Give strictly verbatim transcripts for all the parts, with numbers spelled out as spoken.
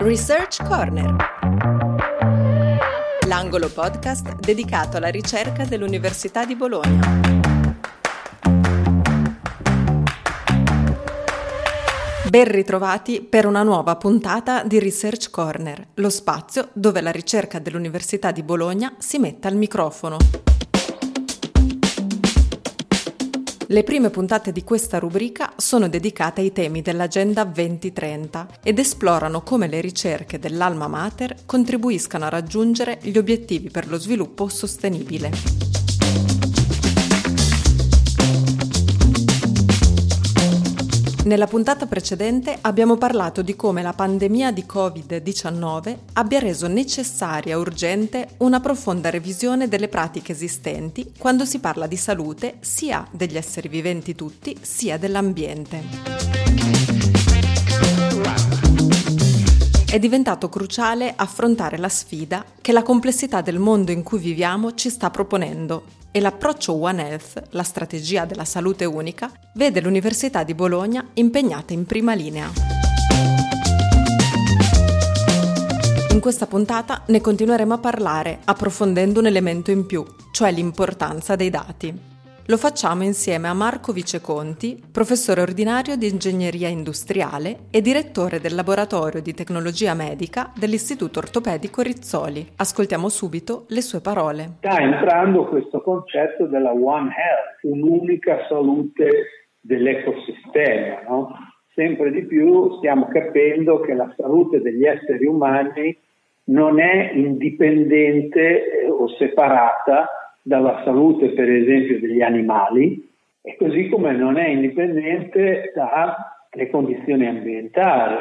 Research Corner, l'angolo podcast dedicato alla ricerca dell'Università di Bologna. Ben ritrovati per una nuova puntata di Research Corner, lo spazio dove la ricerca dell'Università di Bologna si mette al microfono. Le prime puntate di questa rubrica sono dedicate ai temi dell'Agenda venti trenta ed esplorano come le ricerche dell'Alma Mater contribuiscano a raggiungere gli obiettivi per lo sviluppo sostenibile. Nella puntata precedente abbiamo parlato di come la pandemia di covid diciannove abbia reso necessaria e urgente una profonda revisione delle pratiche esistenti quando si parla di salute sia degli esseri viventi tutti, sia dell'ambiente. È diventato cruciale affrontare la sfida che la complessità del mondo in cui viviamo ci sta proponendo e l'approccio One Health, la strategia della salute unica, vede l'Università di Bologna impegnata in prima linea. In questa puntata ne continueremo a parlare approfondendo un elemento in più, cioè l'importanza dei dati. Lo facciamo insieme a Marco Viceconti, professore ordinario di Ingegneria Industriale e direttore del Laboratorio di Tecnologia Medica dell'Istituto Ortopedico Rizzoli. Ascoltiamo subito le sue parole. Sta entrando questo concetto della One Health, un'unica salute dell'ecosistema, no? Sempre di più stiamo capendo che la salute degli esseri umani non è indipendente o separata dalla salute, per esempio, degli animali, e così come non è indipendente dalle condizioni ambientali.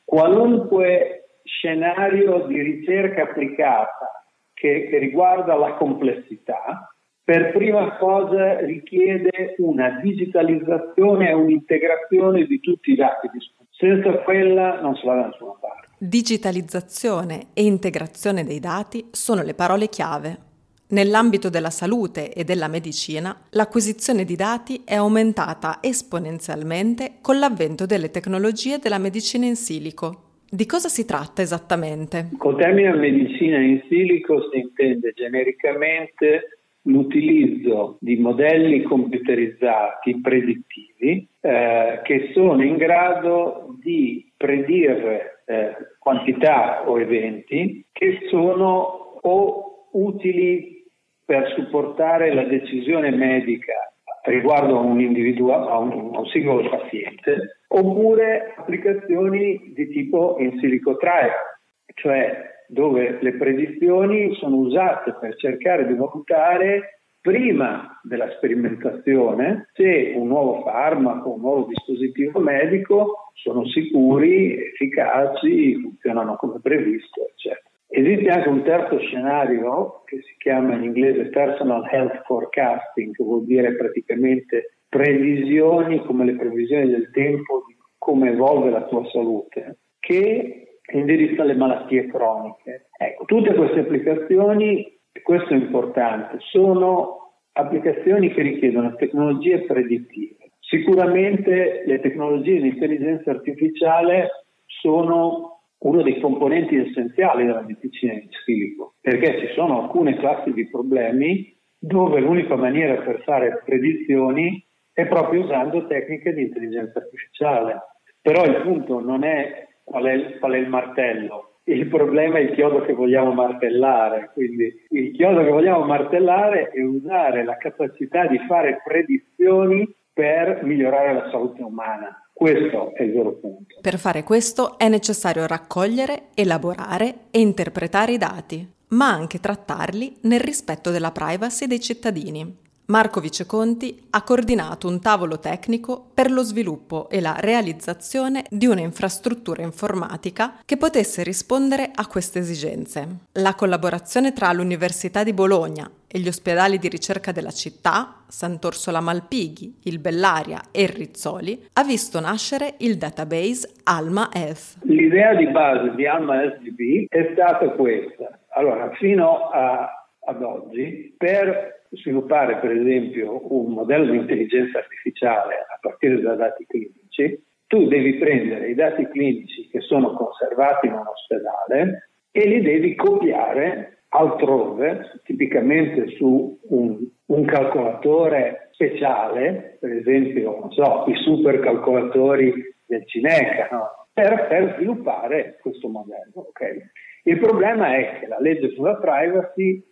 Qualunque scenario di ricerca applicata che, che riguarda la complessità, per prima cosa richiede una digitalizzazione e un'integrazione di tutti i dati disponibili. Senza quella non si va da nessuna parte. Digitalizzazione e integrazione dei dati sono le parole chiave. Nell'ambito della salute e della medicina, l'acquisizione di dati è aumentata esponenzialmente con l'avvento delle tecnologie della medicina in silico. Di cosa si tratta esattamente? Col termine medicina in silico si intende genericamente l'utilizzo di modelli computerizzati predittivi eh, che sono in grado di predire eh, quantità o eventi che sono o utili per supportare la decisione medica riguardo a un individuo, a un, a un singolo paziente, oppure applicazioni di tipo in silico trial, cioè dove le predizioni sono usate per cercare di valutare prima della sperimentazione se un nuovo farmaco, un nuovo dispositivo medico sono sicuri, efficaci, funzionano come previsto, eccetera. Esiste anche un terzo scenario che si chiama in inglese Personal Health Forecasting, che vuol dire praticamente previsioni come le previsioni del tempo di come evolve la tua salute, che indirizza le malattie croniche. Ecco, tutte queste applicazioni, e questo è importante, sono applicazioni che richiedono tecnologie predittive. Sicuramente le tecnologie di intelligenza artificiale sono uno dei componenti essenziali della medicina in silico, perché ci sono alcune classi di problemi dove l'unica maniera per fare predizioni è proprio usando tecniche di intelligenza artificiale. Però il punto non è qual è, il, qual è il martello, il problema è il chiodo che vogliamo martellare. Quindi il chiodo che vogliamo martellare è usare la capacità di fare predizioni per migliorare la salute umana. Questo è il vero punto. Per fare questo è necessario raccogliere, elaborare e interpretare i dati, ma anche trattarli nel rispetto della privacy dei cittadini. Marco Viceconti ha coordinato un tavolo tecnico per lo sviluppo e la realizzazione di una infrastruttura informatica che potesse rispondere a queste esigenze. La collaborazione tra l'Università di Bologna e gli ospedali di ricerca della città, Sant'Orsola Malpighi, il Bellaria e il Rizzoli, ha visto nascere il database Alma Health. L'idea di base di Alma S D B è stata questa. Allora, fino a, ad oggi, per sviluppare per esempio un modello di intelligenza artificiale a partire da dati clinici, tu devi prendere i dati clinici che sono conservati in un ospedale e li devi copiare altrove, tipicamente su un, un calcolatore speciale, per esempio, non so, i supercalcolatori del Cineca, no? per, per sviluppare questo modello. Okay? Il problema è che la legge sulla privacy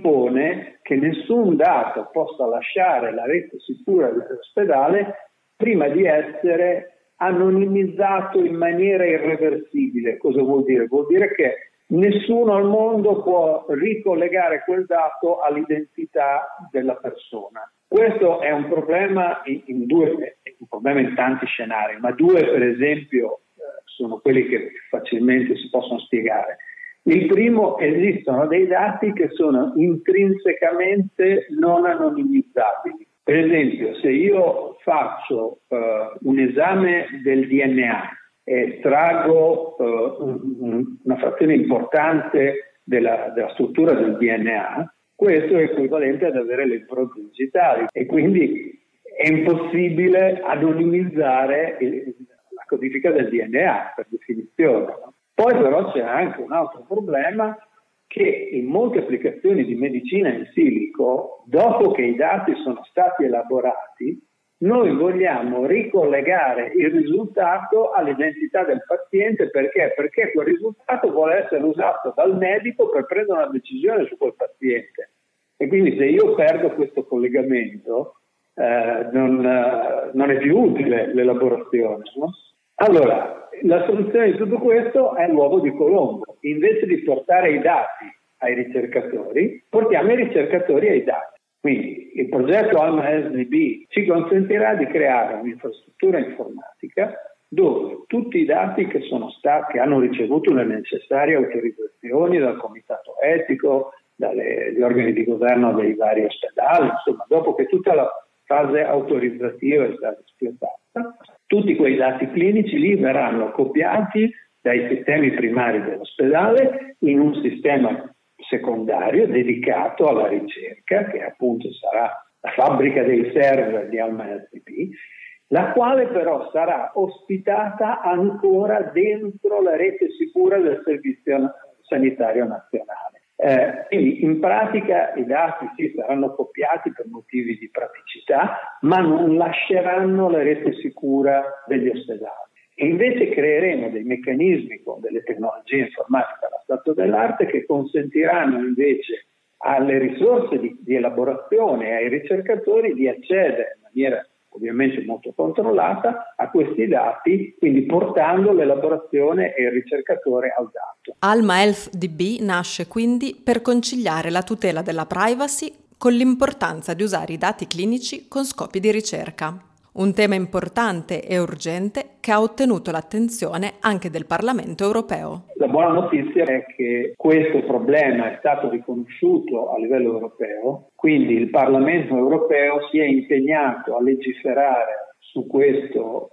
impone che nessun dato possa lasciare la rete sicura dell'ospedale prima di essere anonimizzato in maniera irreversibile. Cosa vuol dire? Vuol dire che nessuno al mondo può ricollegare quel dato all'identità della persona. Questo è un problema in, in due, è un problema in tanti scenari, ma due per esempio eh, sono quelli che facilmente si possono spiegare. Il primo, esistono dei dati che sono intrinsecamente non anonimizzabili. Per esempio, se io faccio uh, un esame del D N A e estraggo uh, un, una frazione importante della, della struttura del D N A, questo è equivalente ad avere le impronte digitali e quindi è impossibile anonimizzare il, la codifica del D N A per definizione. No? Poi però c'è anche un altro problema, che in molte applicazioni di medicina in silico, dopo che i dati sono stati elaborati, noi vogliamo ricollegare il risultato all'identità del paziente. Perché? Perché quel risultato vuole essere usato dal medico per prendere una decisione su quel paziente. E quindi se io perdo questo collegamento, eh, non, eh, non è più utile l'elaborazione, no? Allora, la soluzione di tutto questo è l'uovo di Colombo. Invece di portare i dati ai ricercatori, portiamo i ricercatori ai dati. Quindi il progetto ALMA S D B ci consentirà di creare un'infrastruttura informatica dove tutti i dati che sono stati, che hanno ricevuto le necessarie autorizzazioni dal comitato etico, dagli organi di governo dei vari ospedali, insomma, dopo che tutta la fase autorizzativa è stata espletata, tutti quei dati clinici lì verranno copiati dai sistemi primari dell'ospedale in un sistema secondario dedicato alla ricerca, che appunto sarà la fabbrica dei server di ALMA S D B, la quale però sarà ospitata ancora dentro la rete sicura del Servizio Sanitario Nazionale. Eh, quindi in pratica i dati sì saranno copiati per motivi di praticità, ma non lasceranno la rete sicura degli ospedali. E invece creeremo dei meccanismi con delle tecnologie informatiche allo stato dell'arte che consentiranno invece alle risorse di, di elaborazione e ai ricercatori di accedere in maniera ovviamente molto controllata a questi dati, quindi portando l'elaborazione e il ricercatore al dato. ALMA Health D B nasce quindi per conciliare la tutela della privacy con l'importanza di usare i dati clinici con scopi di ricerca. Un tema importante e urgente che ha ottenuto l'attenzione anche del Parlamento europeo. La buona notizia è che questo problema è stato riconosciuto a livello europeo, quindi il Parlamento europeo si è impegnato a legiferare su questo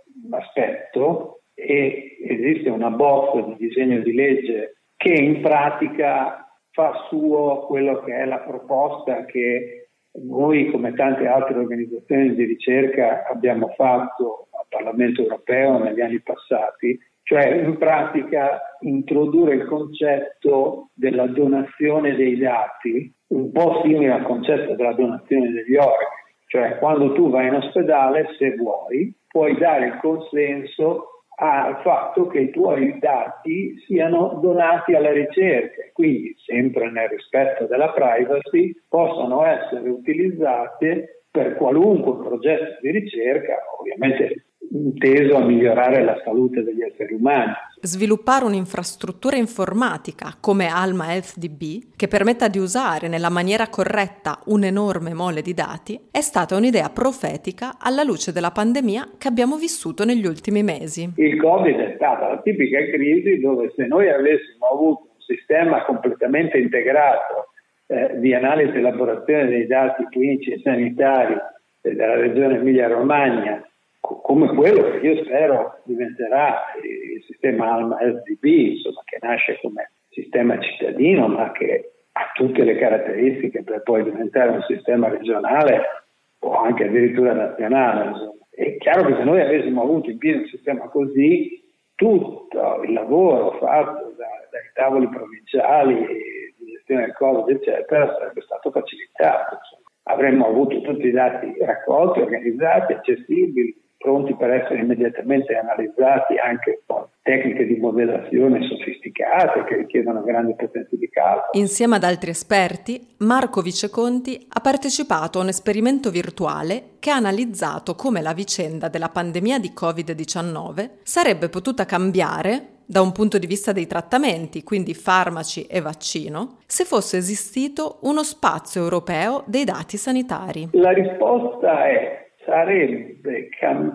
aspetto e esiste una bozza di disegno di legge che in pratica fa suo quello che è la proposta che noi, come tante altre organizzazioni di ricerca, abbiamo fatto al Parlamento europeo negli anni passati, cioè in pratica introdurre il concetto della donazione dei dati, un po' simile al concetto della donazione degli organi, cioè quando tu vai in ospedale, se vuoi, puoi dare il consenso al fatto che i tuoi dati siano donati alla ricerca, quindi sempre nel rispetto della privacy possano essere utilizzate per qualunque progetto di ricerca, ovviamente inteso a migliorare la salute degli esseri umani. Sviluppare un'infrastruttura informatica come ALMA Health D B che permetta di usare nella maniera corretta un'enorme mole di dati è stata un'idea profetica alla luce della pandemia che abbiamo vissuto negli ultimi mesi. Il Covid è stata la tipica crisi dove se noi avessimo avuto un sistema completamente integrato eh, di analisi e elaborazione dei dati clinici e sanitari della regione Emilia-Romagna, come quello che io spero diventerà il sistema ALMA S D B, insomma, che nasce come sistema cittadino, ma che ha tutte le caratteristiche per poi diventare un sistema regionale o anche addirittura nazionale. Insomma. È chiaro che se noi avessimo avuto in piedi un sistema così, tutto il lavoro fatto da, dai tavoli provinciali di gestione del Covid, eccetera, sarebbe stato facilitato. Avremmo avuto tutti i dati raccolti, organizzati, accessibili, pronti per essere immediatamente analizzati anche con tecniche di modellazione sofisticate che richiedono grandi potenze di calcolo. Insieme ad altri esperti, Marco Viceconti ha partecipato a un esperimento virtuale che ha analizzato come la vicenda della pandemia di covid diciannove sarebbe potuta cambiare da un punto di vista dei trattamenti, quindi farmaci e vaccino, se fosse esistito uno spazio europeo dei dati sanitari. La risposta è sarebbe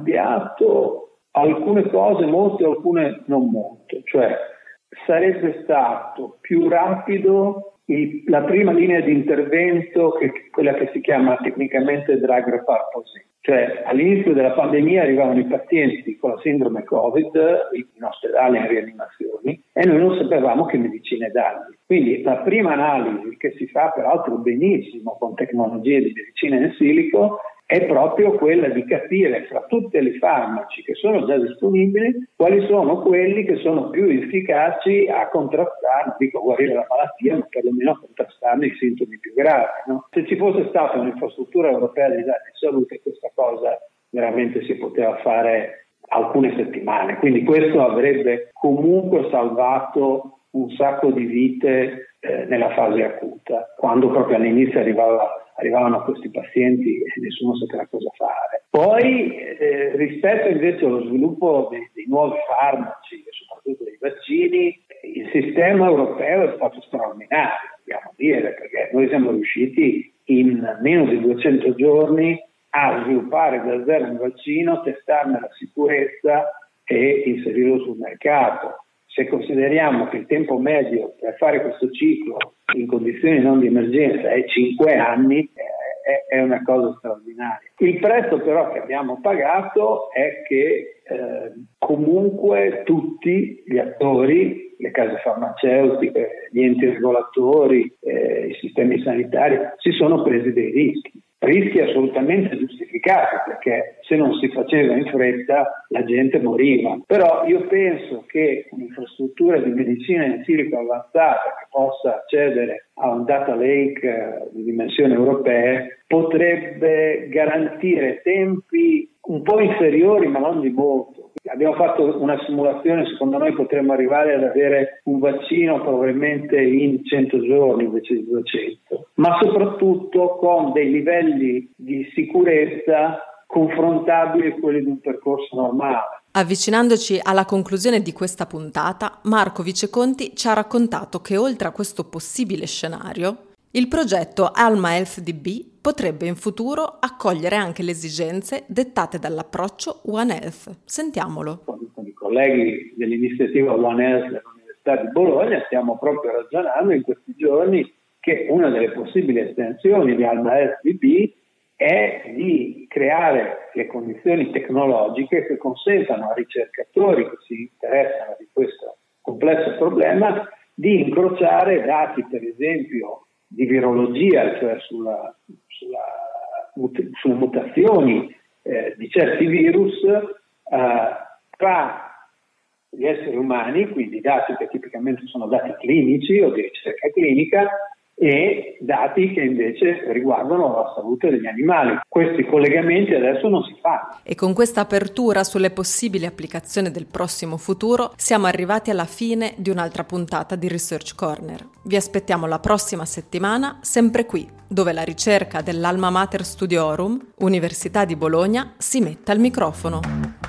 cambiato alcune cose, molte, alcune non molto, cioè sarebbe stato più rapido il, la prima linea di intervento, che quella che si chiama tecnicamente drug repurposing. Cioè all'inizio della pandemia arrivavano i pazienti con la sindrome Covid in ospedale, in rianimazioni, e noi non sapevamo che medicine dargli. Quindi la prima analisi, che si fa peraltro benissimo con tecnologie di medicina in silico, è proprio quella di capire fra tutte le farmaci che sono già disponibili quali sono quelli che sono più efficaci a contrastare, non dico guarire la malattia, ma perlomeno a contrastarne i sintomi più gravi, no? Se ci fosse stata un'infrastruttura europea di dati di salute, questa cosa veramente si poteva fare alcune settimane, quindi questo avrebbe comunque salvato un sacco di vite eh, nella fase acuta, quando proprio all'inizio arrivava arrivavano questi pazienti e nessuno sapeva cosa fare. Poi eh, rispetto invece allo sviluppo dei, dei nuovi farmaci e soprattutto dei vaccini, il sistema europeo è stato straordinario, dobbiamo dire, perché noi siamo riusciti in meno di duecento giorni a sviluppare da zero un vaccino, testarne la sicurezza e inserirlo sul mercato. Se consideriamo che il tempo medio per fare questo ciclo in condizioni non di emergenza è cinque anni, è, è una cosa straordinaria. Il prezzo però che abbiamo pagato è che eh, comunque tutti gli attori, le case farmaceutiche, gli enti regolatori, eh, i sistemi sanitari, si sono presi dei rischi. Rischi assolutamente giustificati, perché se non si faceva in fretta la gente moriva. Però io penso che un'infrastruttura di medicina in silico avanzata che possa accedere a un data lake di dimensioni europee potrebbe garantire tempi un po' inferiori, ma non di molto. Abbiamo fatto una simulazione, secondo noi potremmo arrivare ad avere un vaccino probabilmente in cento giorni invece di duecento, ma soprattutto con dei livelli di sicurezza confrontabili con quelli di un percorso normale. Avvicinandoci alla conclusione di questa puntata, Marco Viceconti ci ha raccontato che oltre a questo possibile scenario, il progetto Alma Health D B potrebbe in futuro accogliere anche le esigenze dettate dall'approccio One Health. Sentiamolo. Con, con i colleghi dell'iniziativa One Health dell'Università di Bologna stiamo proprio ragionando in questi giorni che una delle possibili estensioni di Alma Health D B è di creare le condizioni tecnologiche che consentano a ricercatori che si interessano di questo complesso problema di incrociare dati, per esempio, di virologia, cioè sulla, sulla, sulle mutazioni eh, di certi virus eh, tra gli esseri umani, quindi dati che tipicamente sono dati clinici o di ricerca clinica, e dati che invece riguardano la salute degli animali. Questi collegamenti adesso non si fanno. E con questa apertura sulle possibili applicazioni del prossimo futuro siamo arrivati alla fine di un'altra puntata di Research Corner. Vi aspettiamo la prossima settimana, sempre qui, dove la ricerca dell'Alma Mater Studiorum, Università di Bologna, si mette al microfono.